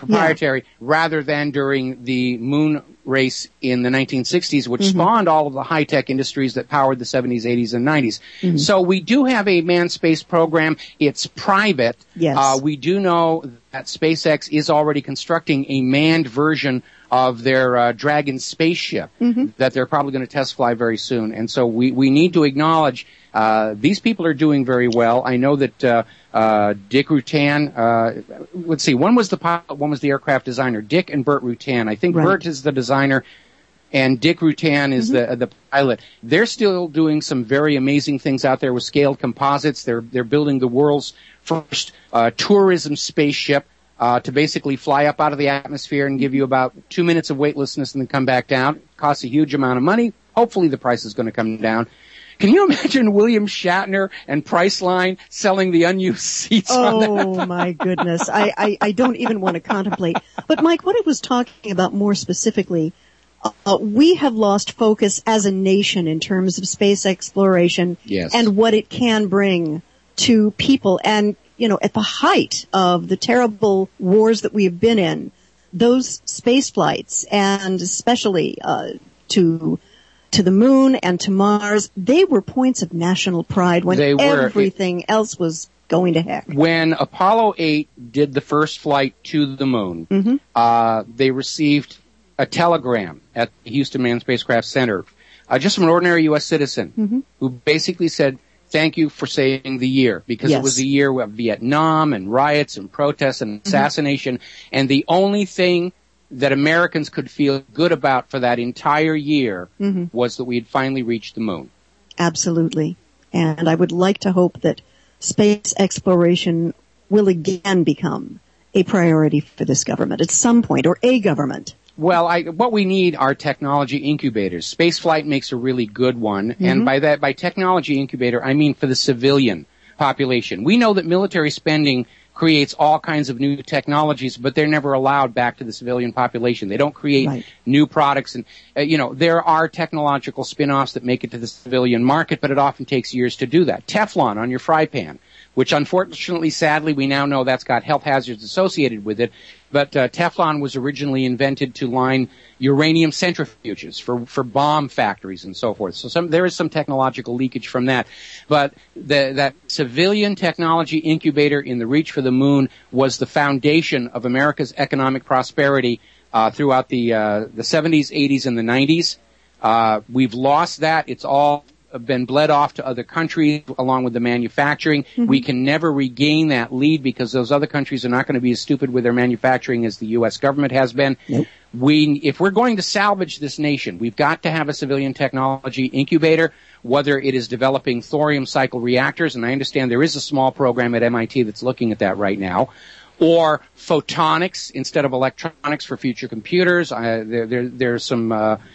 Rather than during the moon race in the 1960s, which spawned all of the high-tech industries that powered the 70s, 80s, and 90s. So we do have a manned space program. It's private. Yes. We do know that SpaceX is already constructing a manned version of their Dragon spaceship that they're probably going to test fly very soon. And so we need to acknowledge these people are doing very well. I know that Dick Rutan, let's see, one was the pilot, one was the aircraft designer, Dick and Bert Rutan. I think Bert is the designer and Dick Rutan is the pilot. They're still doing some very amazing things out there with scaled composites. They're building the world's first tourism spaceship to basically fly up out of the atmosphere and give you about 2 minutes of weightlessness and then come back down. It costs a huge amount of money. Hopefully the price is going to come down. Can you imagine William Shatner and Priceline selling the unused seats on that? Oh my goodness. I don't even want to contemplate. But Mike, what I was talking about more specifically, we have lost focus as a nation in terms of space exploration and what it can bring to people. And, you know, at the height of the terrible wars that we have been in, those space flights and especially to the moon and to Mars, they were points of national pride when everything else was going to heck. When Apollo 8 did the first flight to the moon, they received a telegram at the Houston Manned Spacecraft Center, just from an ordinary U.S. citizen who basically said, thank you for saving the year, because it was a year of Vietnam and riots and protests and assassination, and the only thing that Americans could feel good about for that entire year was that we had finally reached the moon. Absolutely. And I would like to hope that space exploration will again become a priority for this government at some point, or a government. Well, what we need are technology incubators. Spaceflight makes a really good one, and by technology incubator, I mean for the civilian population. We know that military spending creates all kinds of new technologies, but they're never allowed back to the civilian population. They don't create new products. And, there are technological spin-offs that make it to the civilian market, but it often takes years to do that. Teflon on your fry pan, which unfortunately, sadly, we now know that's got health hazards associated with it. But Teflon was originally invented to line uranium centrifuges for bomb factories and so forth. So there is some technological leakage from that. But that civilian technology incubator in the reach for the moon was the foundation of America's economic prosperity throughout the 70s, 80s, and the 90s. We've lost that. It's all been bled off to other countries along with the manufacturing. We can never regain that lead because those other countries are not going to be as stupid with their manufacturing as the U.S. government has been. If we're going to salvage this nation, we've got to have a civilian technology incubator, whether it is developing thorium cycle reactors, and I understand there is a small program at MIT that's looking at that right now, or photonics instead of electronics for future computers. There's some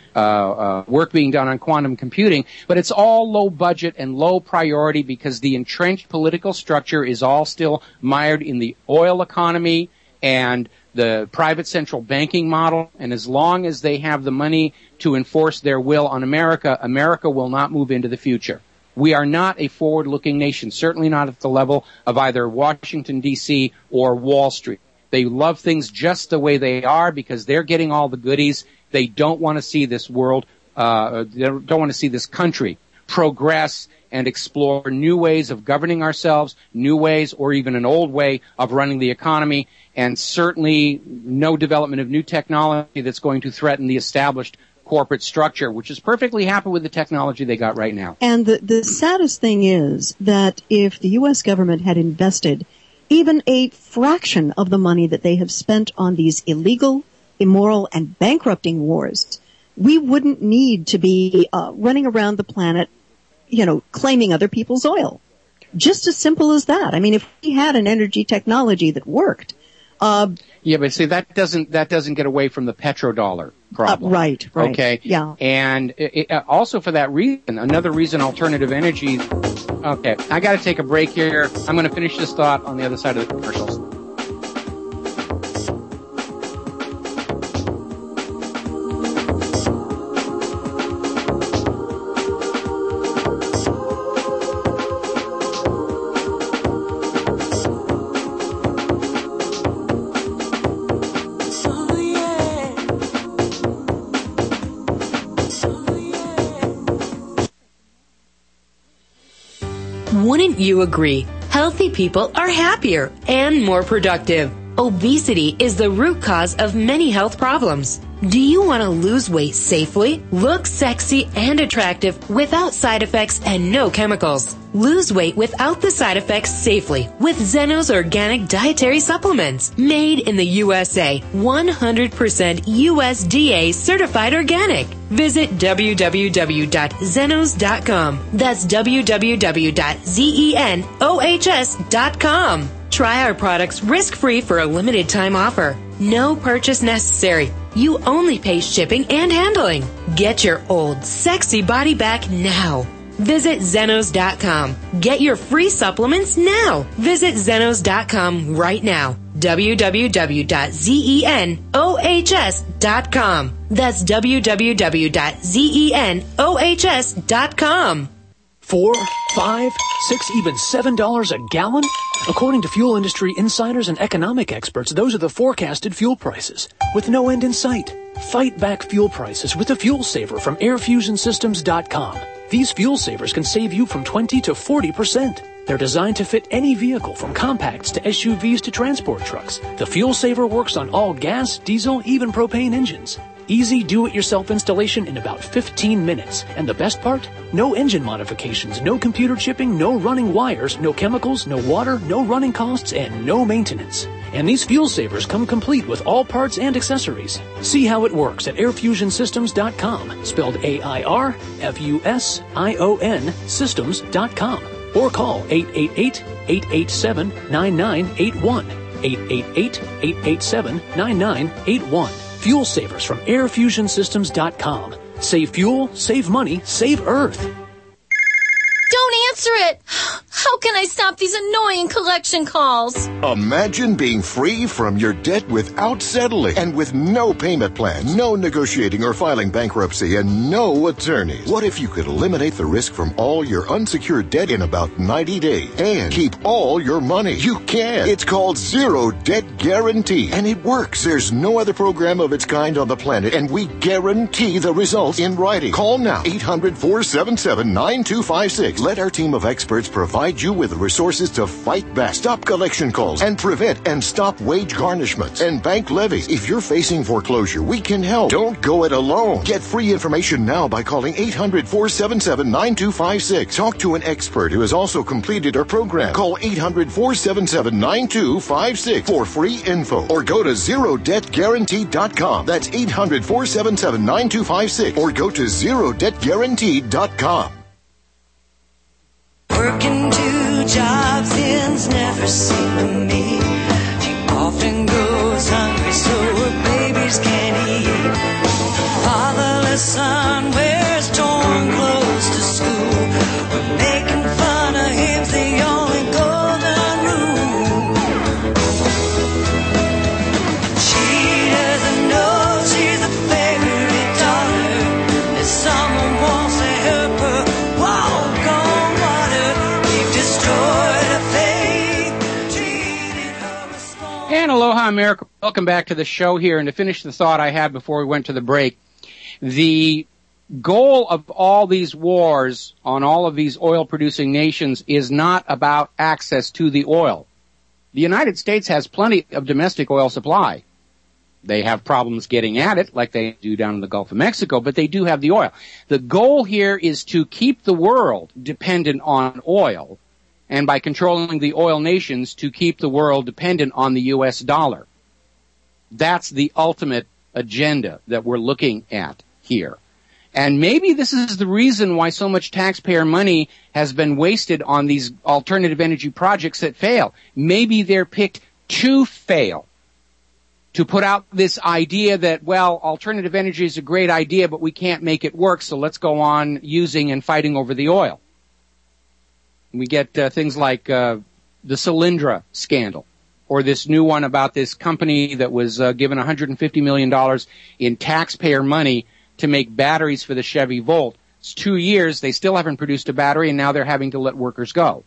work being done on quantum computing, but it's all low budget and low priority because the entrenched political structure is all still mired in the oil economy and the private central banking model. And as long as they have the money to enforce their will on America, America will not move into the future. We are not a forward-looking nation, certainly not at the level of either Washington, D.C. or Wall Street. They love things just the way they are because they're getting all the goodies. They don't want to see this world, they don't want to see this country progress and explore new ways of governing ourselves, new ways or even an old way of running the economy, and certainly no development of new technology that's going to threaten the established corporate structure, which is perfectly happy with the technology they got right now. And the saddest thing is that if the U.S. government had invested even a fraction of the money that they have spent on these illegal, immoral, and bankrupting wars, we wouldn't need to be running around the planet, claiming other people's oil. Just as simple as that. I mean, if we had an energy technology that worked. Yeah, but see, that doesn't get away from the petrodollar problem. Right. Okay. Yeah. And also for that reason, another reason alternative energy. Okay, I got to take a break here. I'm going to finish this thought on the other side of the commercials. Wouldn't you agree? Healthy people are happier and more productive. Obesity is the root cause of many health problems. Do you want to lose weight safely, look sexy and attractive without side effects and no chemicals? Lose weight without the side effects safely with Zeno's organic dietary supplements. Made in the USA, 100% USDA certified organic. Visit www.zenos.com. That's www.zenohs.com. Try our products risk-free for a limited time offer. No purchase necessary. You only pay shipping and handling. Get your old sexy body back now. Visit Zenos.com. Get your free supplements now. Visit Zenos.com right now. www.zenohs.com. That's www.zenohs.com. $4, $5, $6, even $7 a gallon? According to fuel industry insiders and economic experts, those are the forecasted fuel prices, with no end in sight. Fight back fuel prices with a fuel saver from airfusionsystems.com. These fuel savers can save you from 20 to 40%. They're designed to fit any vehicle from compacts to SUVs to transport trucks. The fuel saver works on all gas, diesel, even propane engines. Easy do-it-yourself installation in about 15 minutes. And the best part? No engine modifications, no computer chipping, no running wires, no chemicals, no water, no running costs, and no maintenance. And these fuel savers come complete with all parts and accessories. See how it works at airfusionsystems.com, spelled AIRFUSION systems.com, or call 888-887-9981, 888-887-9981. Fuel savers from airfusionsystems.com. Save fuel, save money, save Earth. Don't answer it! How can I stop these annoying collection calls? Imagine being free from your debt without settling and with no payment plan, no negotiating or filing bankruptcy, and no attorneys. What if you could eliminate the risk from all your unsecured debt in about 90 days and keep all your money? You can. It's called Zero Debt Guarantee, and it works. There's no other program of its kind on the planet, and we guarantee the results in writing. Call now, 800-477-9256. Let our team of experts provide you with the resources to fight back, stop collection calls, and prevent and stop wage garnishments and bank levies. If you're facing foreclosure, we can help. Don't go it alone. Get free information now by calling 800-477-9256. Talk to an expert who has also completed our program. Call 800-477-9256 for free info, or go to ZeroDebtGuarantee.com. That's 800-477-9256, or go to ZeroDebtGuarantee.com. Working 2 jobs ends never seem to me. She often goes hungry, so her babies can't eat. Fatherless son wears torn clothes to school. We're making fun of him's the only golden rule. She doesn't know she's the favorite daughter, that someone wants to help her walk on water. We've destroyed her faith, treated her with scorn. And aloha, America. Welcome back to the show here. And to finish the thought I had before we went to the break, the goal of all these wars on all of these oil-producing nations is not about access to the oil. The United States has plenty of domestic oil supply. They have problems getting at it, like they do down in the Gulf of Mexico, but they do have the oil. The goal here is to keep the world dependent on oil, and by controlling the oil nations, to keep the world dependent on the U.S. dollar. That's the ultimate agenda that we're looking at here. And maybe this is the reason why so much taxpayer money has been wasted on these alternative energy projects that fail. Maybe they're picked to fail, to put out this idea that, well, alternative energy is a great idea, but we can't make it work, so let's go on using and fighting over the oil. We get things like the Solyndra scandal, or this new one about this company that was given $150 million in taxpayer money to make batteries for the Chevy Volt. It's 2 years, they still haven't produced a battery, and now they're having to let workers go.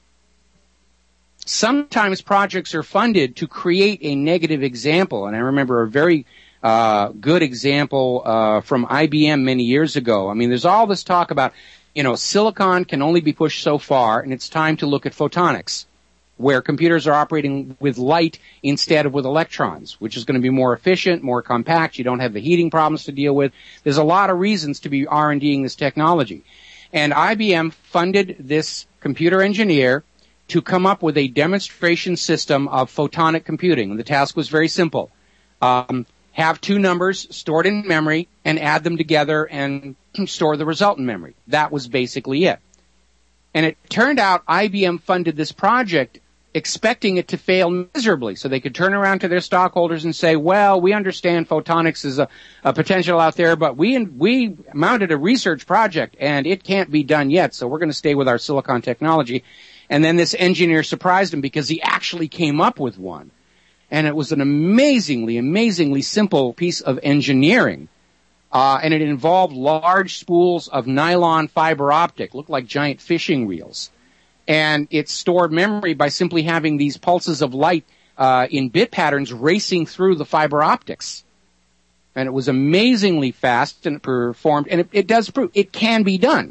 Sometimes projects are funded to create a negative example, and I remember a very good example from IBM many years ago. I mean, there's all this talk about, silicon can only be pushed so far, and it's time to look at photonics, where computers are operating with light instead of with electrons, which is going to be more efficient, more compact. You don't have the heating problems to deal with. There's a lot of reasons to be R&Ding this technology. And IBM funded this computer engineer to come up with a demonstration system of photonic computing. And the task was very simple. Have two numbers stored in memory and add them together and store the result in memory. That was basically it. And it turned out IBM funded this project expecting it to fail miserably, so they could turn around to their stockholders and say, well, we understand photonics is a potential out there, but we mounted a research project and it can't be done yet, so we're going to stay with our silicon technology. And then this engineer surprised him because he actually came up with one. And it was an amazingly simple piece of engineering. And it involved large spools of nylon fiber optic, looked like giant fishing reels. And it stored memory by simply having these pulses of light in bit patterns racing through the fiber optics. And it was amazingly fast and it performed, and it does prove it can be done.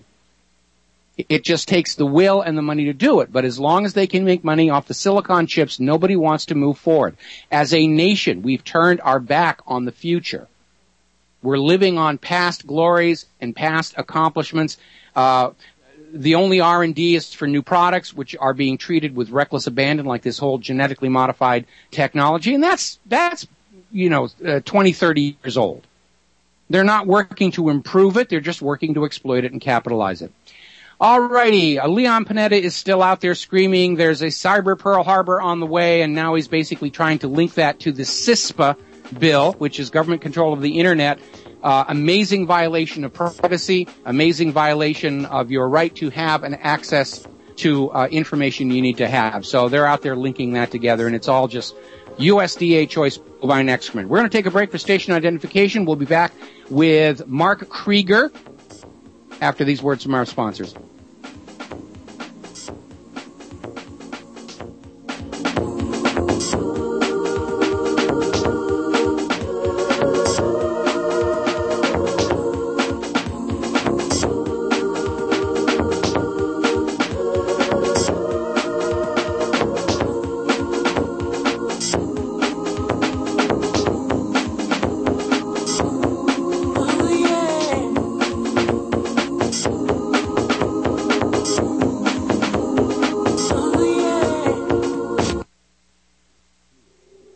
It just takes the will and the money to do it. But as long as they can make money off the silicon chips, nobody wants to move forward. As a nation, we've turned our back on the future. We're living on past glories and past accomplishments. The only R&D is for new products, which are being treated with reckless abandon, like this whole genetically modified technology. And that's 20, 30 years old. They're not working to improve it. They're just working to exploit it and capitalize it. Alrighty, Leon Panetta is still out there screaming there's a cyber Pearl Harbor on the way, and now he's basically trying to link that to the CISPA bill, which is government control of the internet. Amazing violation of privacy, amazing violation of your right to have an access to information you need to have. So they're out there linking that together, and it's all just USDA choice bovine excrement. We're going to take a break for station identification. We'll be back with Mark Krieger after these words from our sponsors.